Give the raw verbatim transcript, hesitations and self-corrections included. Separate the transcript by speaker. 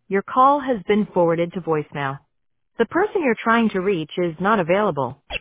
Speaker 1: Your call has been forwarded to voicemail. The person you're trying to reach is not available.